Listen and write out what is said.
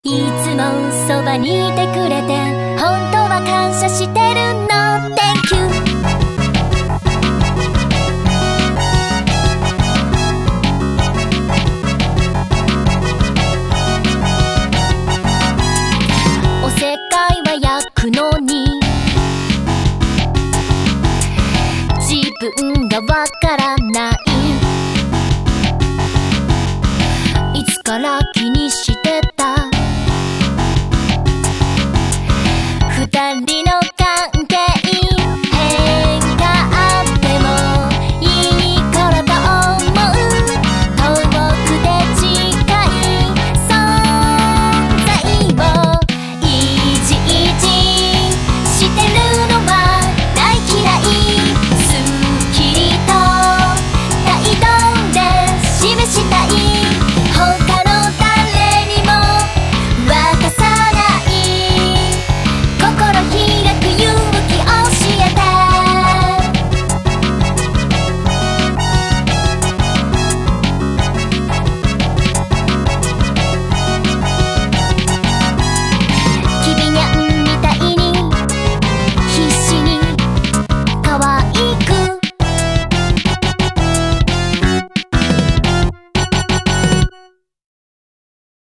いつもそばにいてくれて本当は感謝してるの Thank you。 おせっかいは焼くのに自分がわから